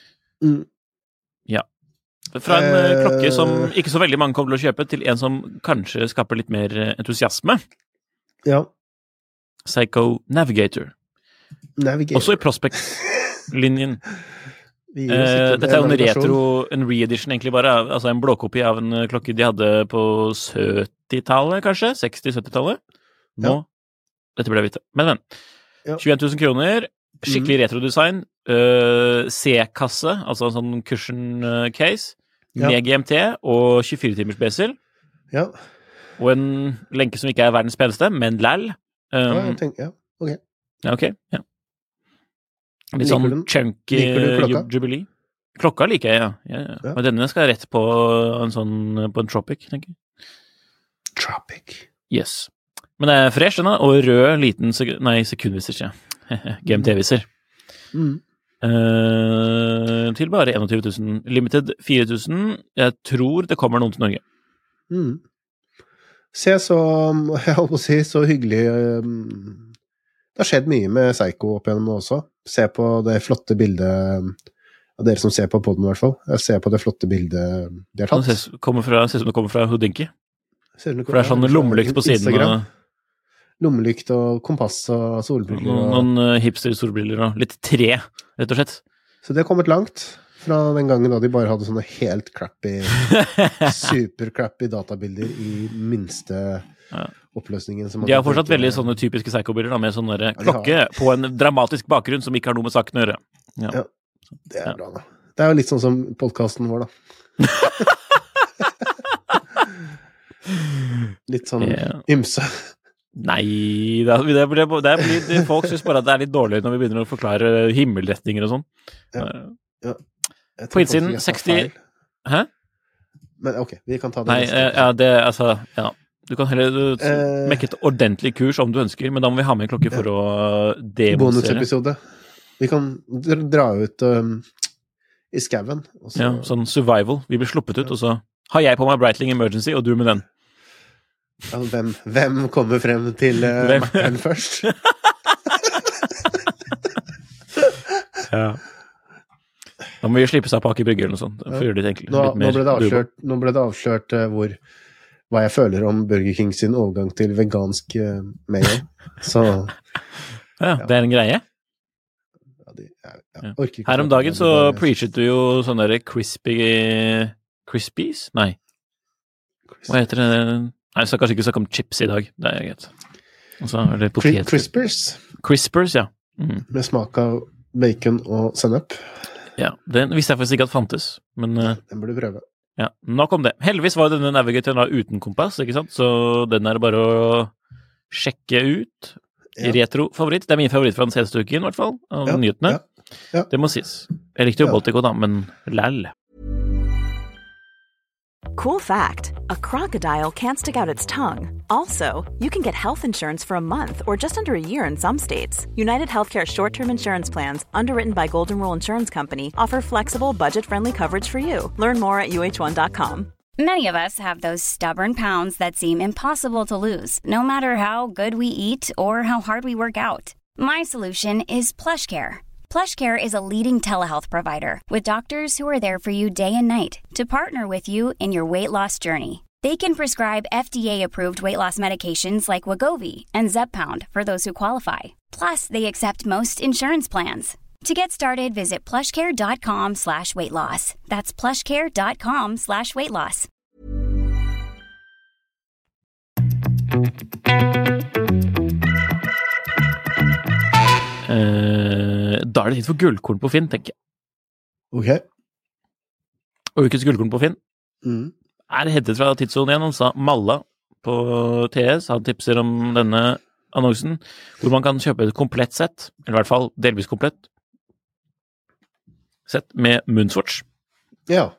Ja. Fra en klokke som ikke så veldig mange kommer til å kjøpe, til en som kanskje skaper litt mer entusiasme. Ja. Seiko Navigator. Også i Prospect-linjen. Dette er jo en re-edition egentlig bare, altså en blåkopi av en klokke de hadde på 70-tallet kanskje, 60-70-tallet. Nå, dette ble jeg vite. Men, 21 000 kroner, skikkelig retrodesign, C-kasse, altså en sånn cushion case, med GMT og 24-timers besel. Ja. Og en lenke som ikke er verdens peneste, men lall. Ok. Ja, ok, ja. Litt sånn chunky jubilee. Klokka liker jeg, ja. Og denne skal rett på en Tropic, tenker jeg. Tropic. Yes. Men det er fresh, denne, og rød liten sekundviser, ikke? GMT-viser. Til bare 21 000. Limited 4 000. Jeg tror det kommer noen til Norge. Se så, jeg holdt på å si, så hyggelig. Det har skjedd mye med Seiko opp igjennom også. Se på det flotte bildet av dere som ser på podden i hvert fall. Jeg ser på det flotte bildet de har tatt. Det ser ut som det kommer fra Houdinki. For det er sånn lommelykt på siden av... Lommelykt og kompass og solbriller. Noen hipster-solbriller og litt tre, rett og slett. Så det har kommet langt fra den gangen da de bare hadde sånne helt crappy, super-crappy databilder i minste oppløsningen. De har fortsatt veldig sånne typiske Seiko-bilder med sånn klokke på en dramatisk bakgrunn som ikke har noe med saken å gjøre. Ja, det er bra da. Det er jo litt sånn som podcasten vår da. Litt sånn ymse. Nei, folk synes bare at det er litt dårlig når vi begynner å forklare himmelretninger og sånn. Ja. På innsiden 60... Hæ? Men ok, vi kan ta det. Nei, du kan heller mekke et ordentlig kurs om du ønsker, men da må vi ha med en klokke for å demonstrere. Bonusepisode. Vi kan dra ut i skauen. Ja, sånn survival. Vi blir sluppet ut, og så har jeg på meg Breitling Emergency, og du med den. Ja, hvem kommer frem til Martin først? Ja. Da må vi slippe seg på Aker Brygge eller noe sånt. Nå ble det avslørt hva jeg føler om Burger King sin overgang til vegansk mayo. Så ja, det en greie. Her om dagen så preachet du jo sånne der Crispies? Nei. Hva heter det? Nei, jeg skal kanskje ikke snakke om chips i dag. Det greit. Og så det potet. Crispers, ja. Med smak av bacon og sennep. Ja, den visste jeg faktisk ikke at fantes, men den burde du prøve. Ja, nok om det. Heldigvis var denne Navigatoren uten kompass, ikke sant? Så den bare å sjekke ut. Retro-favoritt. Det min favoritt fra den seneste uken, i hvert fall, av nyhetene. Ja. Det må sies. Jeg likte jo Baltico da, men lall. Cool fact, a crocodile can't stick out its tongue. Also, you can get health insurance for a month or just under a year in some states. United Healthcare short-term insurance plans, underwritten by Golden Rule Insurance Company, offer flexible, budget-friendly coverage for you. Learn more at uh1.com. Many of us have those stubborn pounds that seem impossible to lose, no matter how good we eat or how hard we work out. My solution is PlushCare. PlushCare is a leading telehealth provider with doctors who are there for you day and night to partner with you in your weight loss journey. They can prescribe FDA-approved weight loss medications like Wegovy and Zepbound for those who qualify. Plus, they accept most insurance plans. To get started, visit plushcare.com/weightloss. That's plushcare.com/weightloss. Da det tid for gullkorn på Finn, tenker jeg. Ok. Og ukens gullkorn på Finn hentet fra Tidssonen igjen. Han sa Malla på TS. Han tipser om denne annonsen, hvor man kan kjøpe et komplett sett, eller i hvert fall delvis komplett sett med Moonswatch. Ja.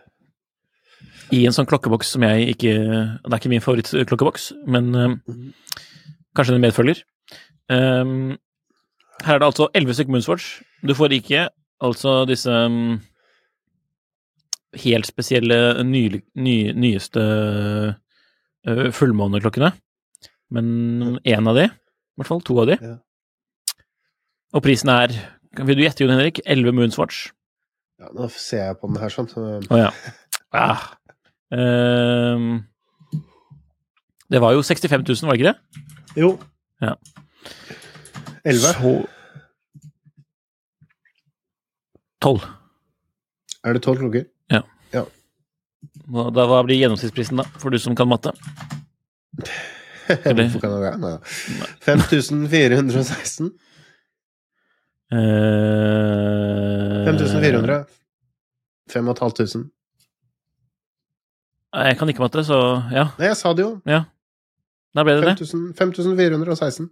I en sånn klokkeboks som jeg ikke... Det ikke min favorittklokkeboks, men kanskje den medfølger. Her det altså 11 stykker Moonswatch. Du får ikke altså disse helt spesielle nyeste fullmåneklokkene, men en av de, i hvert fall 2 av de. Ja. Og prisen vil du gjette, Jon Henrik? 11 Moonswatch. Ja, nå ser jeg på den her sånn. Ja. Det var jo 65 000, var det ikke det? Jo. Ja. 11? 12. Det 12 klokker? Ja. Da hva blir gjennomsnittsprisen da, for du som kan matte? Hvorfor kan det være? 5416. 5400. 5500. Jeg kan ikke matte, så ja. Nei, jeg sa det jo. Ja. Da ble det 5416.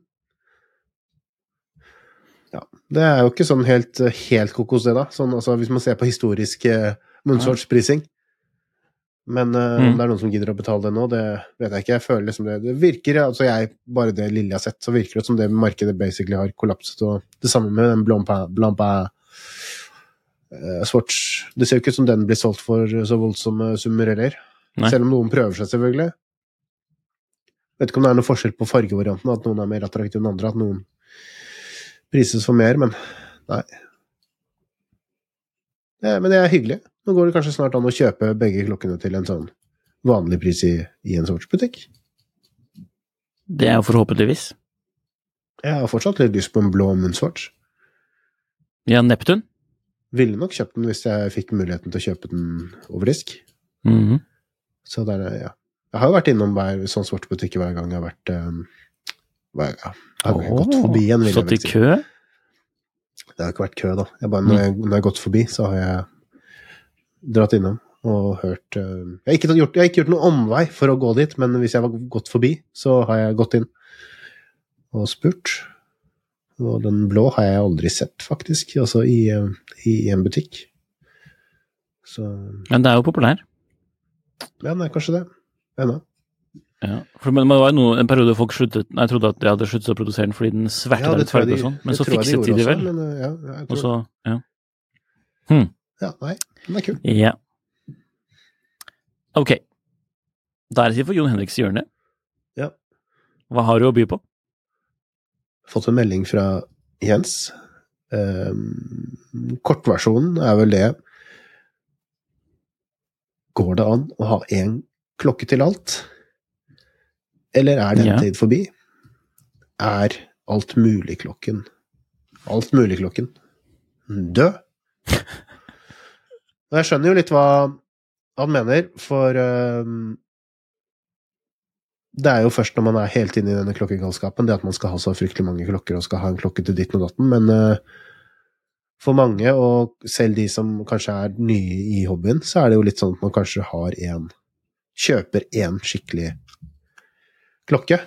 Ja, det jo ikke sånn helt kokos det da, sånn, altså, hvis man ser på historisk Moonswatch-prising. Men om det noen som gidder å betale det nå, det vet jeg ikke. Jeg føler liksom det virker, altså bare det lille jeg har sett, så virker det som det markedet basically har kollapset, og det samme med den Blancpain Swatch. Det ser jo ikke ut som den blir solgt for så voldsomme summer heller. Selv om noen prøver seg selvfølgelig. Vet ikke om det noen forskjell på fargevarianten, at noen mer attraktiv enn andre, at noen prises for mer, men nei. Men det hyggelig. Nå går det kanskje snart an å kjøpe begge klokkene til en sånn vanlig pris i en Swatch-butikk. Det jo forhåpentligvis. Jeg har fortsatt litt lyst på en blå Moonswatch. Ja, Neptun. Ville nok kjøpt den hvis jeg fikk muligheten til å kjøpe den over disk. Så der, ja. Jeg har jo vært innom sånn Swatch-butikk hver gang jeg har vært... jeg har gått forbi en, vil jeg vel si. Stått i kø? Det har ikke vært kø da. Når jeg har gått forbi, så har jeg dratt innom og hørt... Jeg har ikke gjort noen omvei for å gå dit, men hvis jeg var gått forbi, så har jeg gått inn og spurt. Og den blå har jeg aldri sett, faktisk, altså i en butikk. Så... Men det jo populær. Ja, nei, kanskje det. Ennå. Ja, men det var en periode folk trodde at de hadde sluttet å produsere den fordi den svertet litt farge og sånn, men så fikset de det vel. Og så, ja. Ja, nei, den er kul. Ja. Ok. Da er det tid for Jon Henriks hjørne. Ja. Hva har du å by på? Fått en melding fra Jens. Kortversjonen er vel det. Går det an å ha en klokke til alt? Eller er den tid forbi? Er alt mulig klokken død? Og jeg skjønner jo litt hva han mener, for det er jo først når man er helt inne i denne klokkegalskapen, det at man skal ha så fryktelig mange klokker og skal ha en klokke til ditten og datten, men for mange, og selv de som kanskje er nye i hobbyen, så er det jo litt sånn at man kanskje kjøper en skikkelig klokke.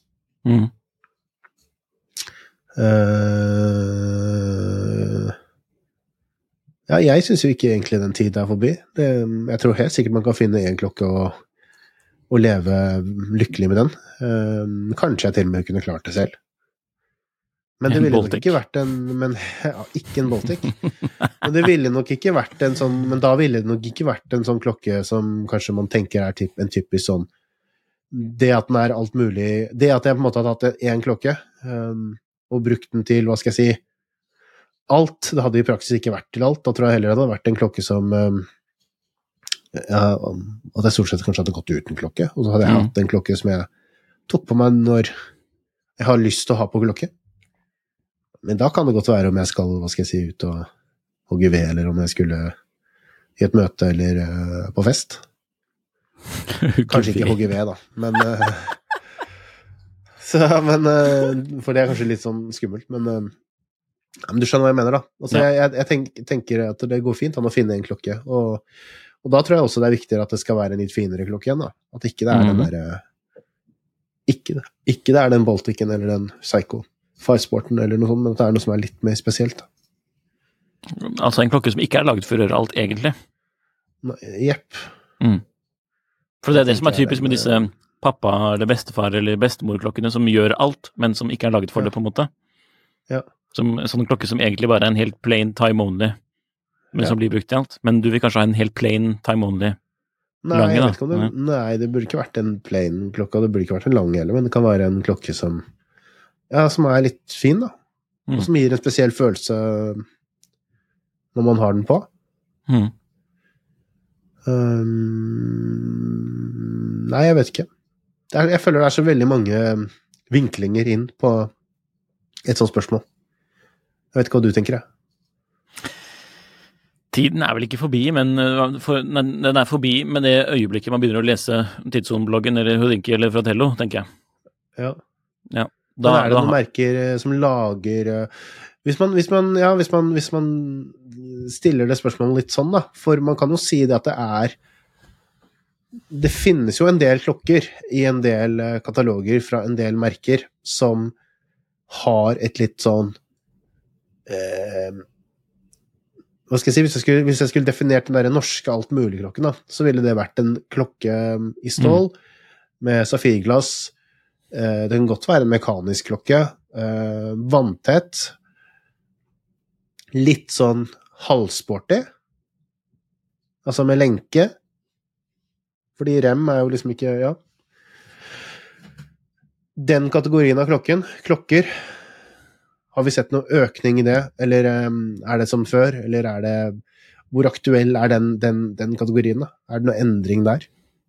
Ja, jeg synes jo ikke egentlig den tid er forbi. Jeg tror helt sikkert man kan finne en klokke og leve lykkelig med den. Kanskje jeg til og med kunne klart det selv. Men det ville nok ikke vært ikke en Baltic. Men det ville nok ikke vært en sånn, men da ville det nok ikke vært en sånn klokke som kanskje man tenker er en typisk sånn, det at den er alt mulig, det at jeg på en måte har tatt en klokke, og brukt den til, hva skal jeg si, alt, det hadde i praksis ikke vært til alt, da tror jeg heller det hadde vært en klokke som, at jeg stort sett kanskje hadde gått uten klokke, og så hadde jeg hatt en klokke som jeg tok på meg når jeg har lyst til å ha på klokke. Men da kan det godt være om jeg skal, hva skal jeg si, ut og hogge ved, eller om jeg skulle i et møte eller på fest. Kanskje ikke hogge ved da, men for det er kanskje litt sånn skummelt, men du skjønner hva jeg mener da. Altså, jeg tenker at det går fint an å finne en klokke, og da tror jeg også det er viktigere at det skal være en litt finere klokke igjen da. At ikke det er den der ikke det er den Balticen eller den Seiko Firesporten eller noe sånt, men at det er noe som er litt mer spesielt da. Altså en klokke som ikke er laget for å gjøre alt egentlig? Jepp. For det er det som er typisk med disse pappa eller bestefar eller bestemorklokkene som gjør alt, men som ikke er laget for det på en måte. Ja. Som en sånn klokke som egentlig bare er en helt plain time only, men som blir brukt i alt. Men du vil kanskje ha en helt plain time only lange, jeg vet ikke om det, nei, det burde ikke vært en plain klokke, det burde ikke vært en lang heller, men det kan være en klokke som som er litt fin da, og som gir en spesiell følelse når man har den på. Nei, jeg vet ikke. Jeg føler det er så veldig mange vinklinger inn på et sånt spørsmål. Jeg vet ikke hva du tenker, jeg. Tiden er vel ikke forbi, men den er forbi med det øyeblikket man begynner å lese Tidssonen-bloggen eller Houdinki eller Fratello, tenker jeg. Ja. Da er det noen merker som lager hvis man stiller det spørsmålet litt sånn da, for man kan jo si det at det finnes jo en del klokker i en del kataloger fra en del merker som har et litt sånn hva skal jeg si, hvis jeg skulle definert den der norske alt mulig klokken da, så ville det vært en klokke i stål med safirglass. Det kan godt være en mekanisk klokke, vanntett, litt sånn halvsporty, altså med lenke, fordi rem er jo liksom ikke, den kategorien av klokker, har vi sett noe økning i det, eller er det som før, eller hvor aktuell er den kategorien da? Er det noe endring der?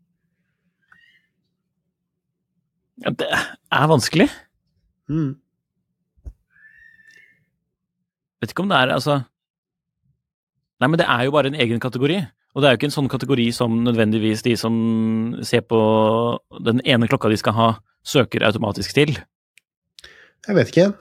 Ja, det er vanskelig. Vet ikke om det er, altså... Nei, men det er jo bare en egen kategori. Og det er jo ikke en sånn kategori som nødvendigvis de som ser på den ene klokka de skal ha, søker automatisk til. Jeg vet ikke.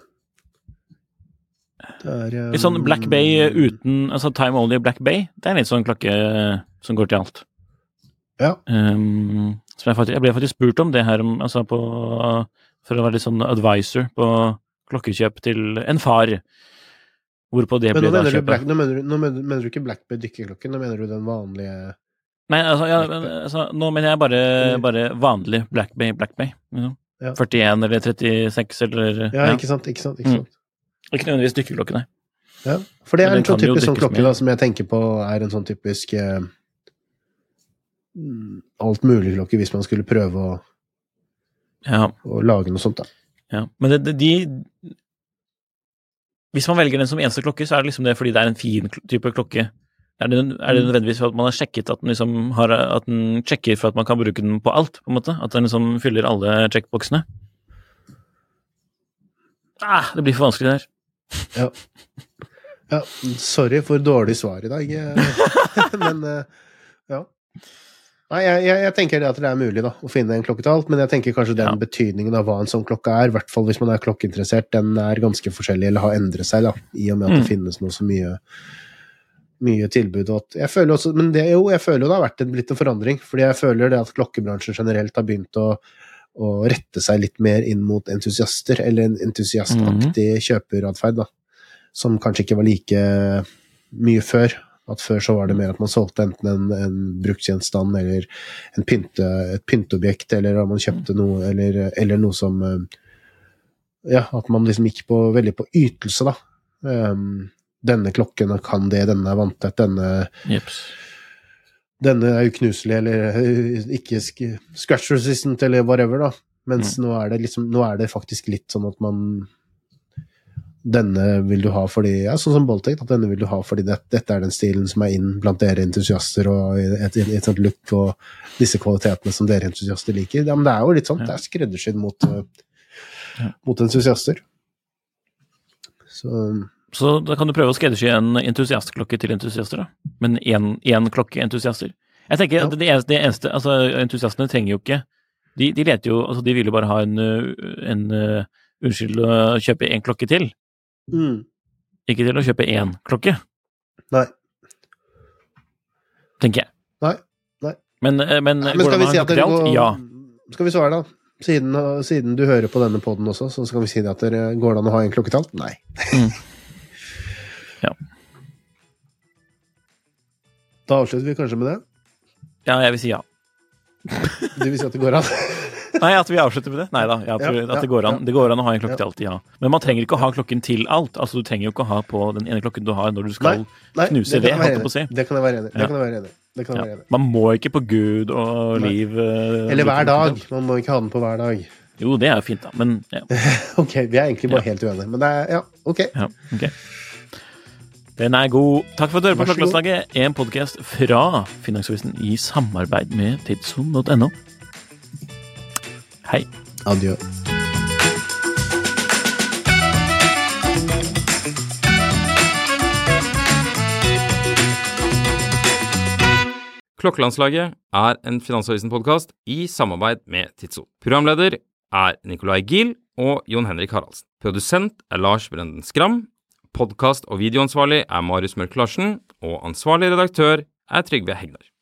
Litt sånn Black Bay uten, altså Time Only Black Bay, det er en litt sånn klokke som går til alt. Ja. Jeg ble faktisk spurt om det her, altså for å være litt sånn advisor på klokkekjøp til en far, hvorpå det ble da kjøpet. Nå mener du ikke Black Bay dykkerklokken, nå mener du den vanlige... Nei, altså nå mener jeg bare vanlig Black Bay, liksom. 41 eller 36 eller... Ja, ikke sant. Ikke nødvendigvis dykkerklokkene. Ja, for det Men en den sånn kan jo typisk sånn dekkes klokke med. da, som jeg tenker på en sånn typisk alt mulig klokke hvis man skulle prøve å lage noe sånt da. Ja, men hvis man velger den som eneste klokke, så det liksom det fordi det en fin type klokke. Det nødvendigvis for at man har sjekket at den liksom at den sjekker for at man kan bruke den på alt, på en måte? At den liksom fyller alle checkboxene? Det blir for vanskelig der. Ja, sorry for dårlig svar i dag. Men, ja. Nei, jeg tenker det at det mulig da, å finne en klokke til alt, men jeg tenker kanskje den betydningen av hva en sånn klokke i hvert fall hvis man klokkeinteressert, den ganske forskjellig, eller har endret seg da, i og med at det finnes noe så mye tilbud. Og jeg føler også, men jeg føler jo det har vært blitt en forandring, fordi jeg føler det at klokkebransjen generelt har begynt å rette seg litt mer inn mot entusiaster, eller en entusiastaktig kjøperadferd da, som kanskje ikke var like mye før. At før så var det mer at man solgte enten en bruksgjenstand eller et pynteobjekt, eller at man kjøpte noe, eller noe som at man liksom gikk veldig på ytelse da. Denne klokken kan det, denne vanntett, denne uknuselig, eller ikke scratch resistant, eller whatever da. Mens nå det faktisk litt sånn at man denne vil du ha fordi, sånn som Boltec, at denne vil du ha fordi dette den stilen som inn blant dere entusiaster, og et sånt look og disse kvalitetene som dere entusiaster liker. Ja, men det jo litt sånn, det skreddersydd mot entusiaster. Så da kan du prøve å skreddersy en entusiastklokke til entusiaster da, men en klokke entusiaster. Jeg tenker at det eneste, altså entusiastene trenger jo ikke, de leter jo, altså de vil jo bare ha en unnskyld å kjøpe en klokke til. Ikke til å kjøpe en klokke. Nei. Tenker jeg. Nei. Men skal vi si at ja. Skal vi svare da? Siden du hører på denne podden også, så skal vi si at det går an å ha en klokke til alt? Nei. Ja. Da avslutter vi kanskje med det? Ja, jeg vil si ja. Du vil si at det går an? Nei, at vi avslutter med det? Neida, jeg tror at det går an. Det går an å ha en klokke til alt, ja. Men man trenger ikke å ha klokken til alt. Altså, du trenger jo ikke å ha på den ene klokken du har når du skal knuse ved, holdt jeg på å si. Det kan jeg være enig. Man må ikke på Gud og liv... Eller hver dag. Man må ikke ha den på hver dag. Jo, det fint da, men... Ja. Ok, vi egentlig bare helt uenige. Men det ok. Ja, ok. Den god. Takk for at du hører på Klokkelandslaget, en podcast fra Finansavisen i samarbeid med Tidsom.no. Hei. Adjø. Klokkelandslaget en Finansavisen-podcast i samarbeid med Tidsom. Programleder Nikolai Giel og Jon Henrik Haraldsen. Produsent Lars Brenden Skram. Podcast- og videoansvarlig Marius Mørk Larsen. Og ansvarlig redaktør Trygve Hegnar.